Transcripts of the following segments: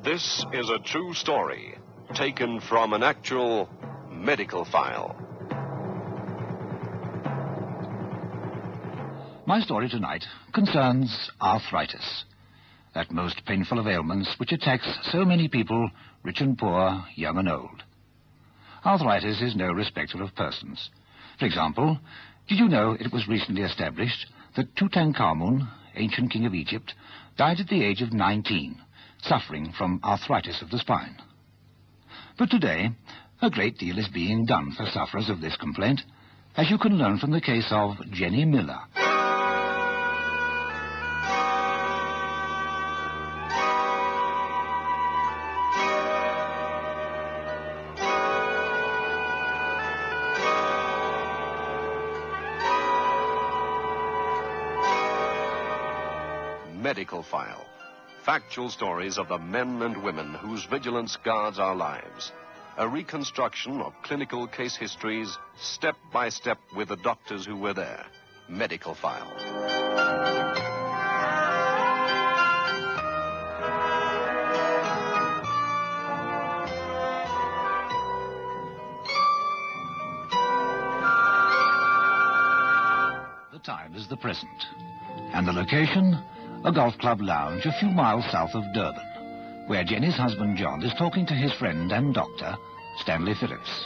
This is a true story taken from an actual medical file. My story tonight concerns arthritis, that most painful of ailments which attacks so many people, rich and poor, young and old. Arthritis is no respecter of persons. For example, did you know it was recently established that Tutankhamun, ancient king of Egypt, died at the age of 19, suffering from arthritis of the spine? But today, a great deal is being done for sufferers of this complaint, as you can learn from the case of Jenny Miller. Medical File. Factual stories of the men and women whose vigilance guards our lives. A reconstruction of clinical case histories, step by step with the doctors who were there. Medical File. The time is the present, and the location, a golf club lounge a few miles south of Durban, where Jenny's husband John is talking to his friend and doctor, Stanley Phillips.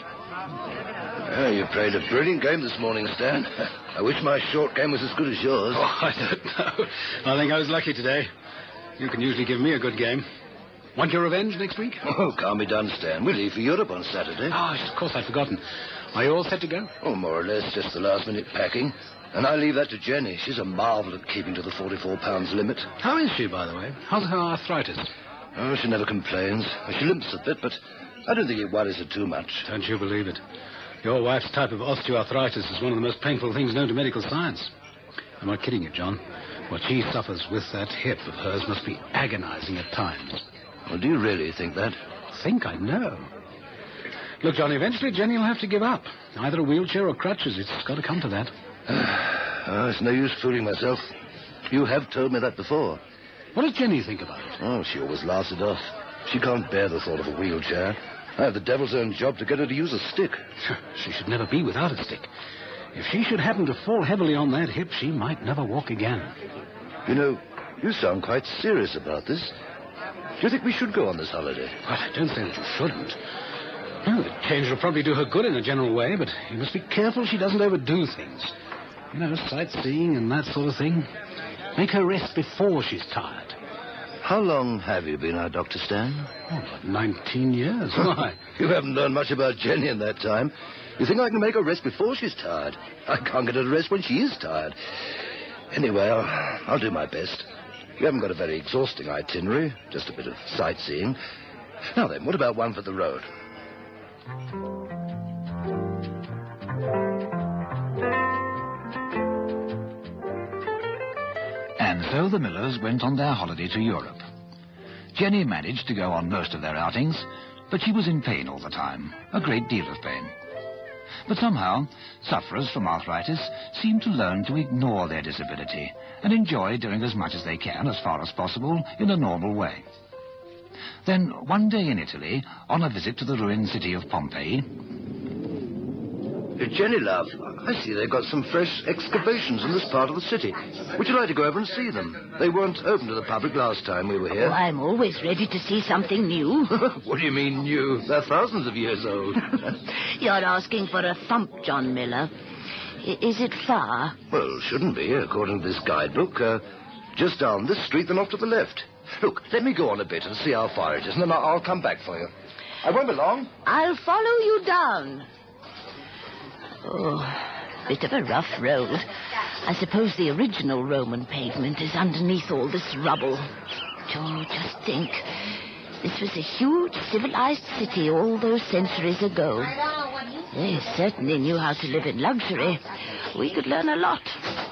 You played a brilliant game this morning, Stan. I wish my short game was as good as yours. Oh, I don't know. I think I was lucky today. You can usually give me a good game. Want your revenge next week? Oh, can't be done, Stan. We leave for Europe on Saturday. Oh, of course, I'd forgotten. Are you all set to go? Oh, more or less, just the last-minute packing. And I leave that to Jenny. She's a marvel at keeping to the 44 pounds limit. How is she, by the way? How's her arthritis? Oh, she never complains. She limps a bit, but I don't think it worries her too much. Don't you believe it? Your wife's type of osteoarthritis is one of the most painful things known to medical science. I'm not kidding you, John. What she suffers with that hip of hers must be agonizing at times. Well, do you really think that? Think I know. Look, John, eventually Jenny will have to give up. Either a wheelchair or crutches. It's got to come to that. It's no use fooling myself. You have told me that before. What does Jenny think about it? Oh, she always laughs it off. She can't bear the thought of a wheelchair. I have the devil's own job to get her to use a stick. She should never be without a stick. If she should happen to fall heavily on that hip, she might never walk again. You know, you sound quite serious about this. Do you think we should go on this holiday? Well, I don't say that you shouldn't. No, the change will probably do her good in a general way, but you must be careful she doesn't overdo things. You know, sightseeing and that sort of thing. Make her rest before she's tired. How long have you been our Dr. Stan? Oh, about 19 years. Why? You haven't learned much about Jenny in that time. You think I can make her rest before she's tired? I can't get her to rest when she is tired. Anyway, I'll do my best. You haven't got a very exhausting itinerary, just a bit of sightseeing. Now then, what about one for the road? And so the Millers went on their holiday to Europe. Jenny managed to go on most of their outings, but she was in pain all the time, a great deal of pain. But somehow, sufferers from arthritis seem to learn to ignore their disability and enjoy doing as much as they can, as far as possible, in a normal way. Then, one day in Italy, on a visit to the ruined city of Pompeii... Jenny, love, I see they've got some fresh excavations in this part of the city. Would you like to go over and see them? They weren't open to the public last time we were here. Oh, I'm always ready to see something new. What do you mean new? They're thousands of years old. You're asking for a thump, John Miller. Is it far? Well, shouldn't be, according to this guidebook. Just down this street, then off to the left. Look, let me go on a bit and see how far it is, and then I'll come back for you. I won't be long. I'll follow you down. Oh, bit of a rough road. I suppose the original Roman pavement is underneath all this rubble. Oh, just think. This was a huge civilized city all those centuries ago. They certainly knew how to live in luxury. We could learn a lot.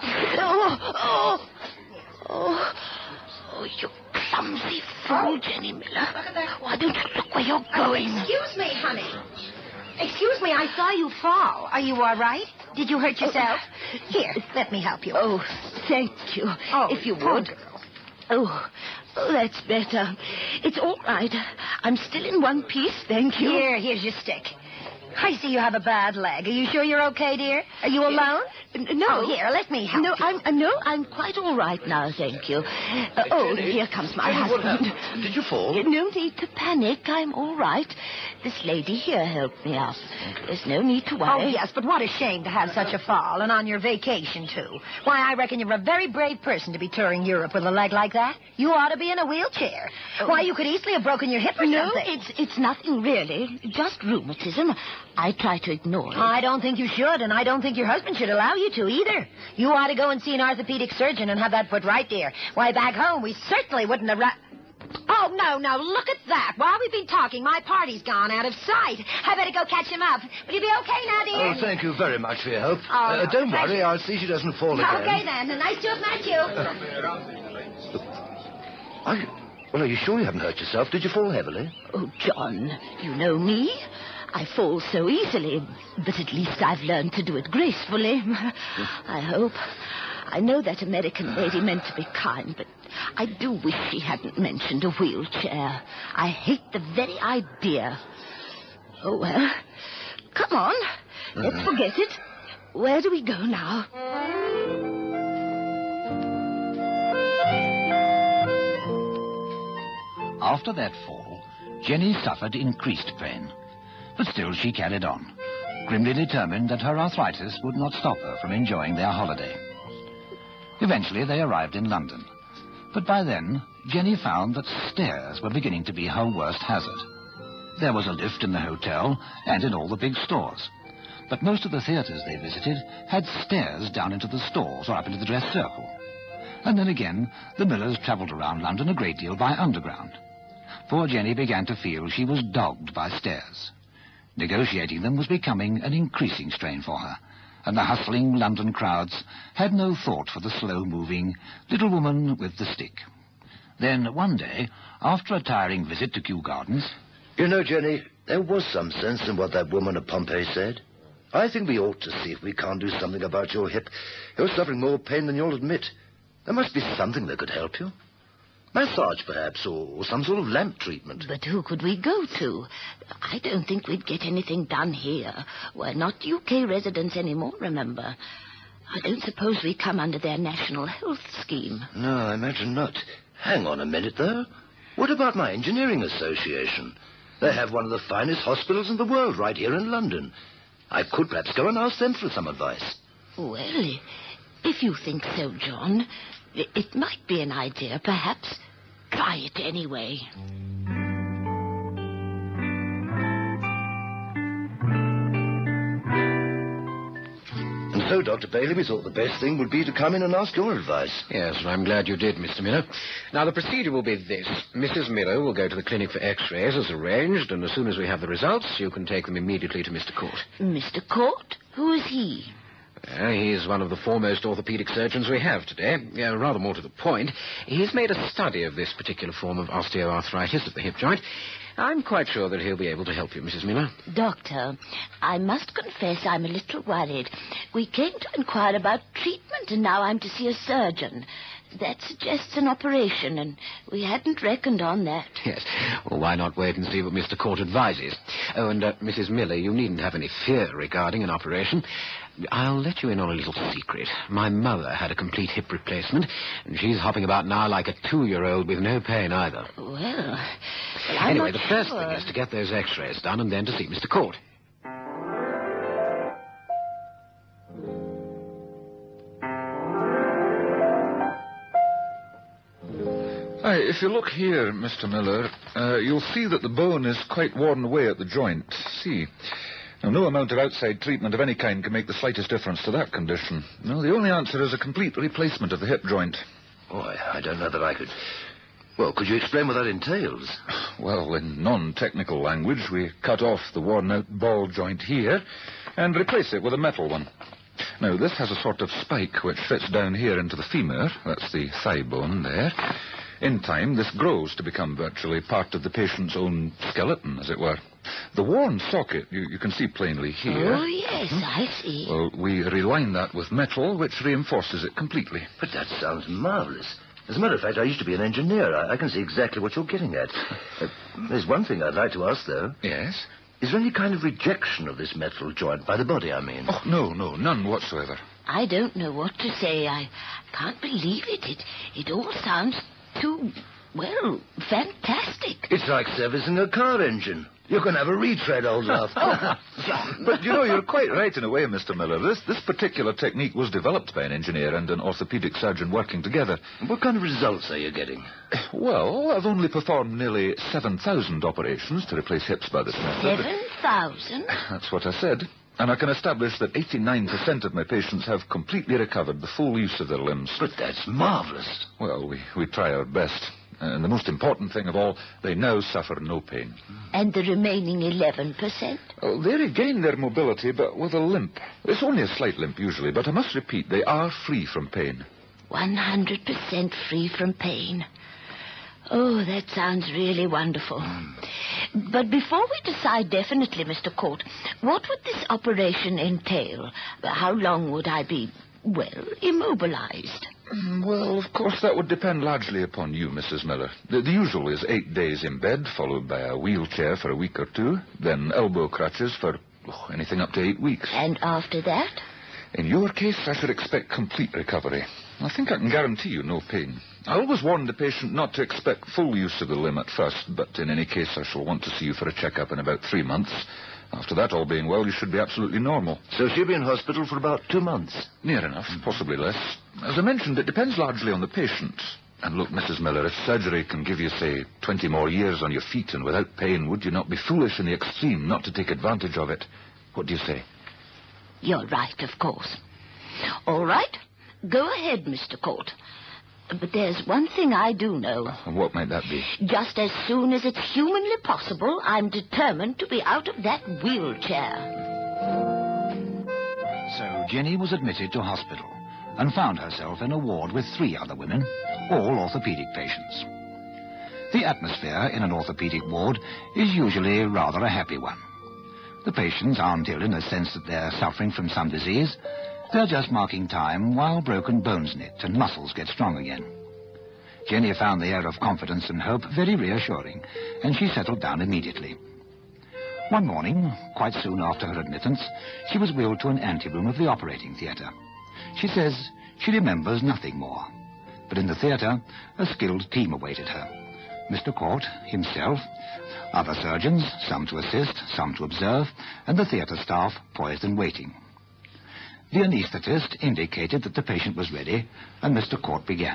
Oh, you clumsy fool, Jenny Miller. Why don't you look where you're going? Excuse me, honey. Excuse me, I saw you fall. Are you all right? Did you hurt yourself? Here, let me help you. Oh, thank you. Oh, if you poor would. girl. Oh, that's better. It's all right. I'm still in one piece, thank you. Here's your stick. I see you have a bad leg. Are you sure you're okay, dear? Are you alone? No. Oh, here, let me help you. I'm quite all right now, thank you. Jenny, here comes my Jenny, what husband. happened? Did you fall? No need to panic. I'm all right. This lady here helped me up. There's no need to worry. Oh, yes, but what a shame to have such a fall, and on your vacation, too. Why, I reckon you're a very brave person to be touring Europe with a leg like that. You ought to be in a wheelchair. Why, you could easily have broken your hip or No, something. it's nothing really. Just rheumatism. I try to ignore it. I don't think you should, and I don't think your husband should allow you to either. You ought to go and see an orthopedic surgeon and have that put right, dear. Why, back home, we certainly wouldn't have... Oh, no, look at that. While we've been talking, my party's gone out of sight. I better go catch him up. Will you be okay now, dear? Oh, thank you very much for your help. Oh, no, don't thank worry, you. I'll see she doesn't fall again. Okay, then. Nice to have met you. Well, are you sure you haven't hurt yourself? Did you fall heavily? Oh, John, you know me. I fall so easily, but at least I've learned to do it gracefully. I hope. I know that American lady meant to be kind, but I do wish she hadn't mentioned a wheelchair. I hate the very idea. Oh, well, come on. Let's forget it. Where do we go now? After that fall, Jenny suffered increased pain. But still she carried on, grimly determined that her arthritis would not stop her from enjoying their holiday. Eventually they arrived in London. But by then, Jenny found that stairs were beginning to be her worst hazard. There was a lift in the hotel and in all the big stores. But most of the theatres they visited had stairs down into the stores or up into the dress circle. And then again, the Millers travelled around London a great deal by underground. Poor Jenny began to feel she was dogged by stairs. Negotiating them was becoming an increasing strain for her, and the hustling London crowds had no thought for the slow-moving little woman with the stick. Then, one day, after a tiring visit to Kew Gardens... You know, Jenny, there was some sense in what that woman at Pompeii said. I think we ought to see if we can't do something about your hip. You're suffering more pain than you'll admit. There must be something that could help you. Massage, perhaps, or some sort of lamp treatment. But who could we go to? I don't think we'd get anything done here. We're not UK residents anymore, remember. I don't suppose we come under their national health scheme. No, I imagine not. Hang on a minute, though. What about my engineering association? They have one of the finest hospitals in the world right here in London. I could perhaps go and ask them for some advice. Well, if you think so, John, it might be an idea, perhaps. Try it anyway. And so, Dr. Bailey, we thought the best thing would be to come in and ask your advice. Yes, and I'm glad you did, Mr. Miller. Now, the procedure will be this. Mrs. Miller will go to the clinic for X-rays as arranged, and as soon as we have the results, you can take them immediately to Mr. Court. Mr. Court? Who is he? He's one of the foremost orthopedic surgeons we have today. Rather more to the point, he's made a study of this particular form of osteoarthritis of the hip joint. I'm quite sure that he'll be able to help you, Mrs. Miller. Doctor, I must confess I'm a little worried. We came to inquire about treatment, and now I'm to see a surgeon. That suggests an operation, and we hadn't reckoned on that. Yes. Well, why not wait and see what Mr. Court advises? Oh, and Mrs. Miller, you needn't have any fear regarding an operation. I'll let you in on a little secret. My mother had a complete hip replacement, and she's hopping about now like a 2-year-old with no pain either. Well, Anyway, the first thing is to get those X-rays done and then to see Mr. Court. If you look here, Mr. Miller, you'll see that the bone is quite worn away at the joint. See? Now, no amount of outside treatment of any kind can make the slightest difference to that condition. No, the only answer is a complete replacement of the hip joint. Boy, I don't know that I could... Well, could you explain what that entails? Well, in non-technical language, we cut off the worn-out ball joint here and replace it with a metal one. Now, this has a sort of spike which fits down here into the femur. That's the thigh bone there. In time, this grows to become virtually part of the patient's own skeleton, as it were. The worn socket, you can see plainly here. Oh, yes, I see. Well, we reline that with metal, which reinforces it completely. But that sounds marvelous. As a matter of fact, I used to be an engineer. I can see exactly what you're getting at. There's one thing I'd like to ask, though. Yes? Is there any kind of rejection of this metal joint by the body, I mean? Oh, no, none whatsoever. I don't know what to say. I can't believe it. It all sounds too, well, fantastic. It's like servicing a car engine. You can have a retread, old love. But, you're quite right in a way, Mr. Miller. This particular technique was developed by an engineer and an orthopedic surgeon working together. What kind of results are you getting? Well, I've only performed nearly 7,000 operations to replace hips by this method. 7,000? That's what I said. And I can establish that 89% of my patients have completely recovered the full use of their limbs. But that's marvelous. Well, we try our best. And the most important thing of all, they now suffer no pain. And the remaining 11%? Oh, they regain their mobility, but with a limp. It's only a slight limp usually, but I must repeat, they are free from pain. 100% free from pain. Oh, that sounds really wonderful. But before we decide definitely, Mr. Court, what would this operation entail? How long would I be, well, immobilized? Well, of course, that would depend largely upon you, Mrs. Miller. The usual is 8 days in bed, followed by a wheelchair for a week or two, then elbow crutches for anything up to 8 weeks. And after that? In your case, I should expect complete recovery. I think I can guarantee you no pain. I always warn the patient not to expect full use of the limb at first, but in any case, I shall want to see you for a checkup in about 3 months. After that, all being well, you should be absolutely normal. So she'll be in hospital for about 2 months? Near enough, possibly less. As I mentioned, it depends largely on the patient. And look, Mrs. Miller, if surgery can give you, say, 20 more years on your feet and without pain, would you not be foolish in the extreme not to take advantage of it? What do you say? You're right, of course. All right. Go ahead, Mr. Court. But there's one thing I do know. What might that be? Just as soon as it's humanly possible, I'm determined to be out of that wheelchair. So Jenny was admitted to hospital and found herself in a ward with 3 other women, all orthopedic patients. The atmosphere in an orthopedic ward is usually rather a happy one. The patients aren't ill in the sense that they're suffering from some disease. They're just marking time while broken bones knit and muscles get strong again. Jenny found the air of confidence and hope very reassuring, and she settled down immediately. One morning, quite soon after her admittance, she was wheeled to an anteroom of the operating theatre. She says she remembers nothing more. But in the theatre, a skilled team awaited her. Mr. Court, himself, other surgeons, some to assist, some to observe, and the theatre staff poised and waiting. The anaesthetist indicated that the patient was ready, and Mr. Court began.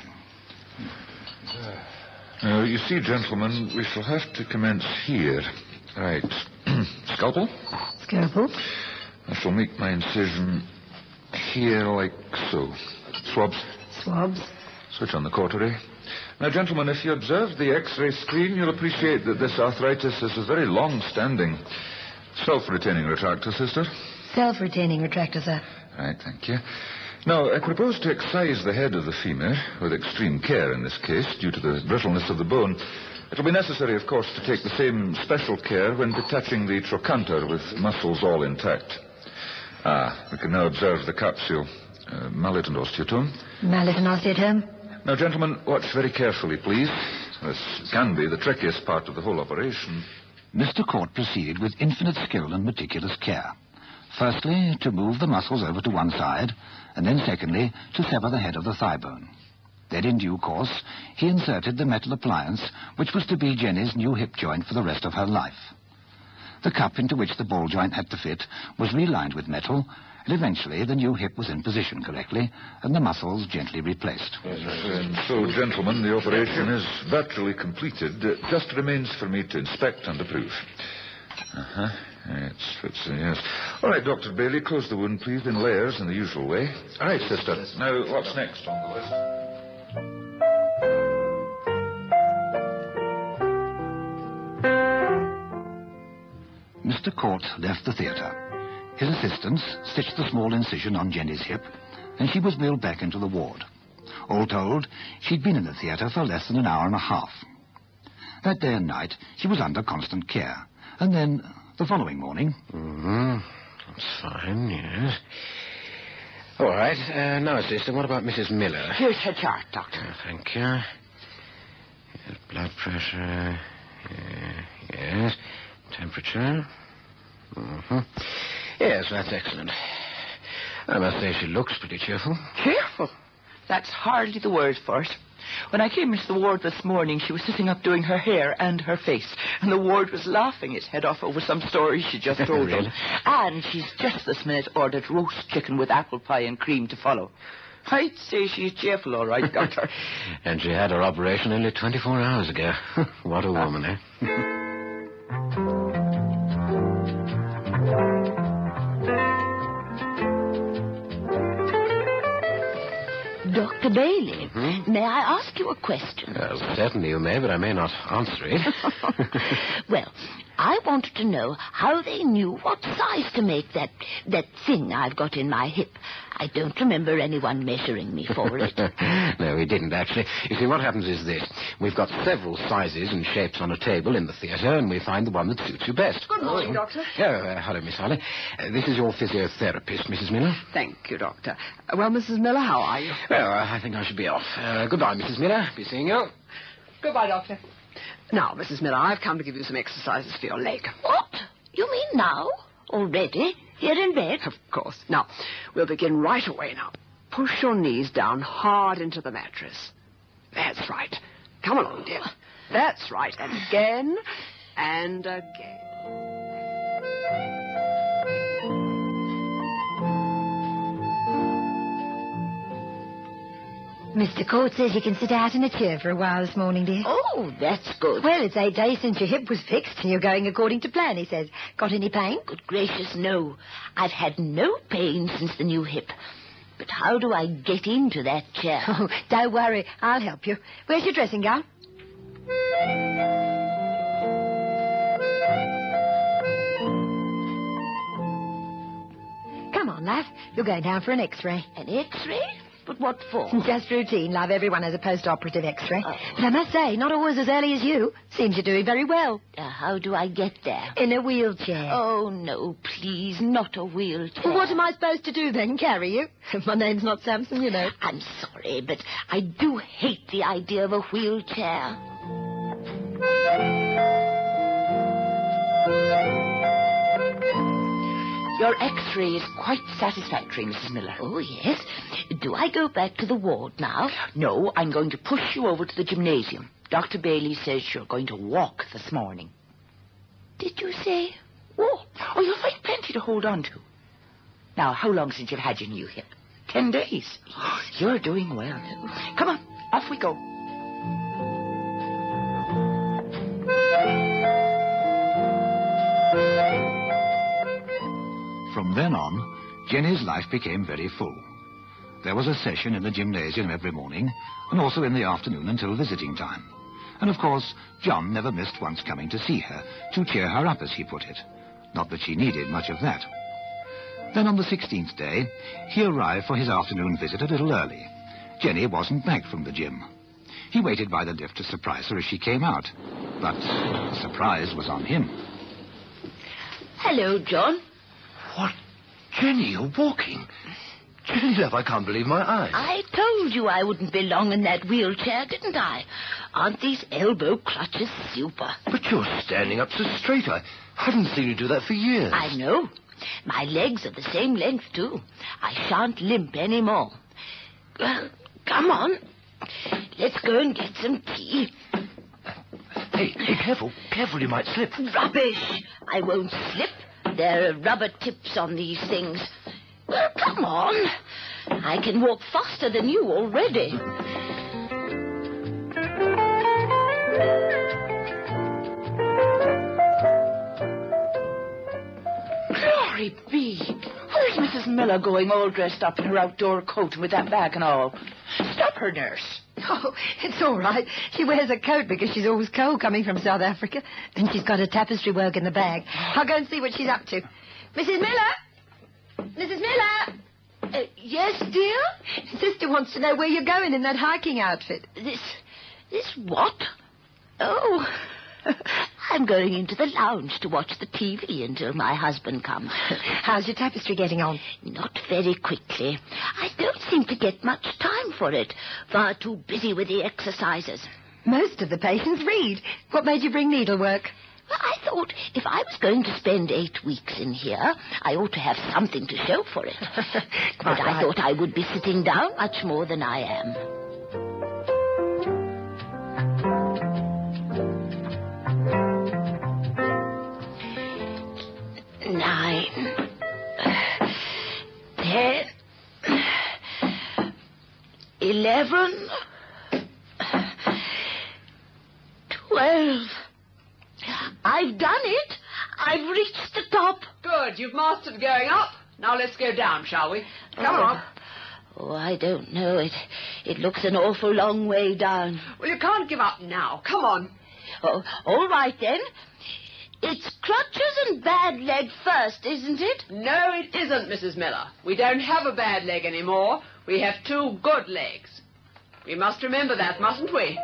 You see, gentlemen, we shall have to commence here. Right. Scalpel? Scalpel. I shall make my incision here like so. Swabs? Swabs. Switch on the cautery. Now, gentlemen, if you observe the X-ray screen, you'll appreciate that this arthritis is a very long-standing self-retaining retractor, sister. Self-retaining retractor, sir. Right, thank you. Now, I propose to excise the head of the femur, with extreme care in this case, due to the brittleness of the bone. It'll be necessary, of course, to take the same special care when detaching the trochanter with muscles all intact. We can now observe the capsule. Mallet and osteotome. Mallet and osteotome. Now, gentlemen, watch very carefully, please. This can be the trickiest part of the whole operation. Mr. Court proceeded with infinite skill and meticulous care. Firstly, to move the muscles over to one side, and then secondly, to sever the head of the thigh bone. Then, in due course, he inserted the metal appliance, which was to be Jenny's new hip joint for the rest of her life. The cup into which the ball joint had to fit was relined with metal, and eventually the new hip was in position correctly, and the muscles gently replaced. And so, gentlemen, the operation is virtually completed. It just remains for me to inspect and approve. Yes. All right, Dr. Bailey, close the wound, please, in layers in the usual way. All right, sister. Now, what's next on the list? Mr. Court left the theatre. His assistants stitched the small incision on Jenny's hip, and she was wheeled back into the ward. All told, she'd been in the theatre for less than an hour and a half. That day and night, she was under constant care. And then, the following morning... That's fine, yes. All right. Now, sister, what about Mrs. Miller? Here's her chart, Doctor. Thank you. Yes, blood pressure. Yes. Temperature. Mm-hmm. Yes, that's excellent. I must say she looks pretty cheerful. Cheerful? That's hardly the word for it. When I came into the ward this morning, she was sitting up doing her hair and her face, and the ward was laughing its head off over some story she just told them. And she's just this minute ordered roast chicken with apple pie and cream to follow. I'd say she's cheerful, all right, Doctor. And she had her operation only 24 hours ago. What a woman, eh? Dr. Bailey, may I ask you a question? Certainly you may, but I may not answer it. Well, I wanted to know how they knew what size to make that thing I've got in my hip. I don't remember anyone measuring me for it. No, we didn't, actually. You see, what happens is this. We've got several sizes and shapes on a table in the theatre, and we find the one that suits you best. Good morning, Doctor. Hello, Miss Harley. This is your physiotherapist, Mrs. Miller. Thank you, Doctor. Well, Mrs. Miller, how are you? Well, I think I should be off. Goodbye, Mrs. Miller. Be seeing you. Goodbye, Doctor. Now, Mrs. Miller, I've come to give you some exercises for your leg. What? You mean now? Already? Here in bed? Of course. Now, we'll begin right away now. Push your knees down hard into the mattress. That's right. Come along, dear. That's right. And again, and again. Mr. Court says you can sit out in a chair for a while this morning, dear. Oh, that's good. Well, it's 8 days since your hip was fixed, and you're going according to plan, he says. Got any pain? Good gracious, no. I've had no pain since the new hip. But how do I get into that chair? Oh, don't worry. I'll help you. Where's your dressing gown? Come on, lad. You're going down for an X-ray. An X-ray? But what for? Just routine, love. Everyone has a post-operative X-ray. Oh. But I must say, not always as early as you. Seems you're doing very well. How do I get there? In a wheelchair. Oh, no, please, not a wheelchair. Well, what am I supposed to do then? Carry you? My name's not Samson, you know. I'm sorry, but I do hate the idea of a wheelchair. Your X-ray is quite satisfactory, Mrs. Miller. Oh, yes? Do I go back to the ward now? No, I'm going to push you over to the gymnasium. Dr. Bailey says you're going to walk this morning. Did you say walk? Oh, you'll find plenty to hold on to. Now, how long since you've had your new hip? 10 days. Oh, you're doing well. Come on, off we go. From then on, Jenny's life became very full. There was a session in the gymnasium every morning, and also in the afternoon until visiting time. And of course, John never missed once coming to see her, to cheer her up, as he put it. Not that she needed much of that. Then on the 16th day, he arrived for his afternoon visit a little early. Jenny wasn't back from the gym. He waited by the lift to surprise her as she came out. But the surprise was on him. Hello, John. What? Jenny, you're walking. Jenny, love, I can't believe my eyes. I told you I wouldn't be long in that wheelchair, didn't I? Aren't these elbow clutches super? But you're standing up so straight. I haven't seen you do that for years. I know. My legs are the same length, too. I shan't limp any more. Well, come on. Let's go and get some tea. Hey, careful. Careful, you might slip. Rubbish. I won't slip. There are rubber tips on these things. Well, come on. I can walk faster than you already. Glory be. Where's Mrs. Miller going all dressed up in her outdoor coat and with that bag and all? Stop her, nurse. Oh, it's all right. She wears a coat because she's always cold coming from South Africa. And she's got her tapestry work in the bag. I'll go and see what she's up to. Mrs. Miller? Mrs. Miller? Yes, dear? Sister wants to know where you're going in that hiking outfit. This what? Oh, I'm going into the lounge to watch the TV until my husband comes. How's your tapestry getting on? Not very quickly. I don't seem to get much time for it. Far too busy with the exercises. Most of the patients read. What made you bring needlework? Well, I thought if I was going to spend 8 weeks in here, I ought to have something to show for it. But I thought I would be sitting down much more than I am. Nine, 10, 11, 12. I've done it. I've reached the top. Good. You've mastered going up. Now let's go down, shall we? Come on. Oh, I don't know. It looks an awful long way down. Well, you can't give up now. Come on. Oh, all right, then. It's crutches and bad leg first, isn't it? No, it isn't, Mrs. Miller. We don't have a bad leg anymore. We have 2 good legs. We must remember that, mustn't we?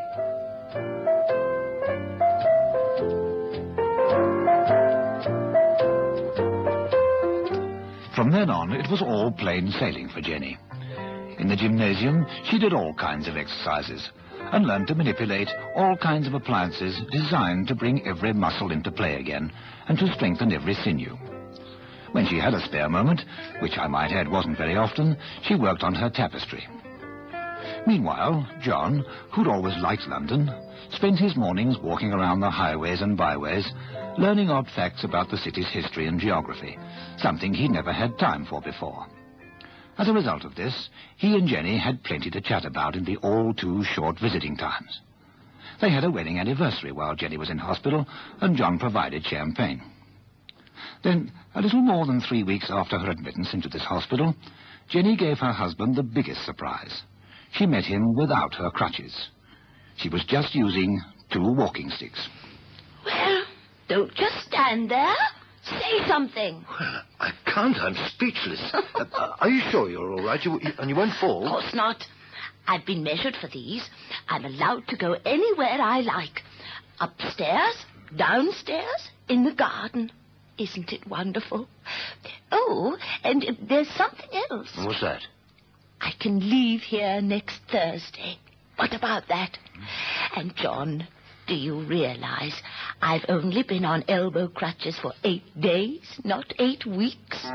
From then on, it was all plain sailing for Jenny. In the gymnasium, she did all kinds of exercises and learned to manipulate all kinds of appliances designed to bring every muscle into play again and to strengthen every sinew. When she had a spare moment, which I might add wasn't very often, she worked on her tapestry. Meanwhile, John, who'd always liked London, spent his mornings walking around the highways and byways, learning odd facts about the city's history and geography, something he'd never had time for before. As a result of this, he and Jenny had plenty to chat about in the all-too-short visiting times. They had a wedding anniversary while Jenny was in hospital, and John provided champagne. Then, a little more than 3 weeks after her admittance into this hospital, Jenny gave her husband the biggest surprise. She met him without her crutches. She was just using 2 walking sticks. Well, don't just stand there. Say something. Well, I can't. I'm speechless. Are you sure you're all right? And you won't fall? Of course not. I've been measured for these. I'm allowed to go anywhere I like. Upstairs, downstairs, in the garden. Isn't it wonderful? Oh, and there's something else. What's that? I can leave here next Thursday. What about that? And, John, do you realize I've only been on elbow crutches for 8 days, not 8 weeks?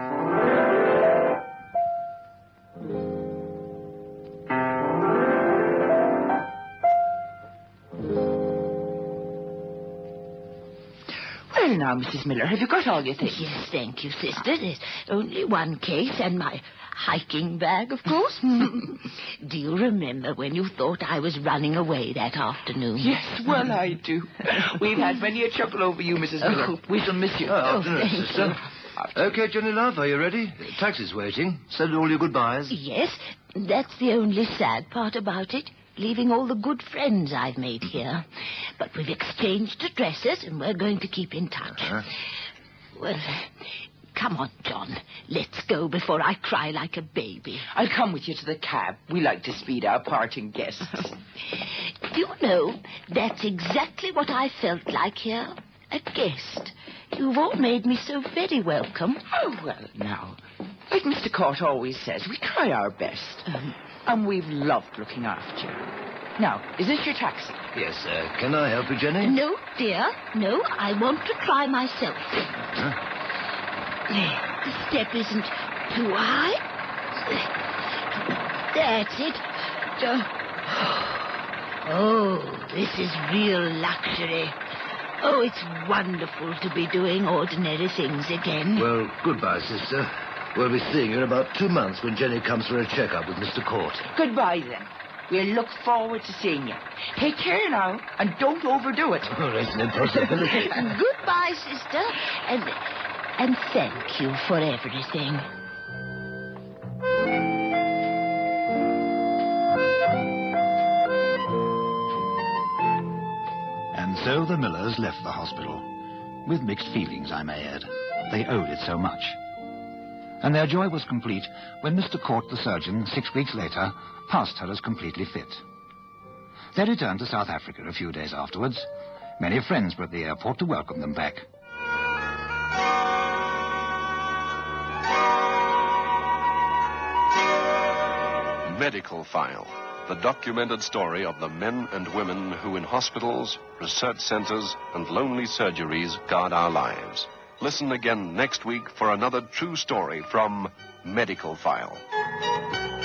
Well, now, Mrs. Miller, have you got all your things? Yes, thank you, sister. There's only one case and my hiking bag, of course. Do you remember when you thought I was running away that afternoon? Yes, well, I do. We've had many a chuckle over you, Mrs. Miller. We shall miss you. Afternoon, thank sister. Okay, Jenny, love, are you ready? Taxi's waiting. Said all your goodbyes. Yes, that's the only sad part about it. Leaving all the good friends I've made here. But we've exchanged addresses and we're going to keep in touch. Well, come on, John. Let's go before I cry like a baby. I'll come with you to the cab. We like to speed our parting guests. Do you know, that's exactly what I felt like here. A guest. You've all made me so very welcome. Oh, well, now, like Mr. Court always says, we try our best. And we've loved looking after you. Now, is this your taxi? Yes, can I help you, Jenny? No, dear. No, I want to try myself. The step isn't too high. That's it. Oh, this is real luxury. Oh, it's wonderful to be doing ordinary things again. Well, goodbye, sister. We'll be seeing you in about 2 months when Jenny comes for a checkup with Mr. Court. Goodbye, then. We'll look forward to seeing you. Take care now, and don't overdo it. Oh, that's an impossibility. Goodbye, sister. And thank you for everything. And so the Millers left the hospital. With mixed feelings, I may add. They owed it so much. And their joy was complete when Mr. Court, the surgeon, 6 weeks later, passed her as completely fit. They returned to South Africa a few days afterwards, Many friends were at the airport to welcome them back. Medical File, the documented story of the men and women who in hospitals, research centers, and lonely surgeries guard our lives. Listen again next week for another true story from Medical File.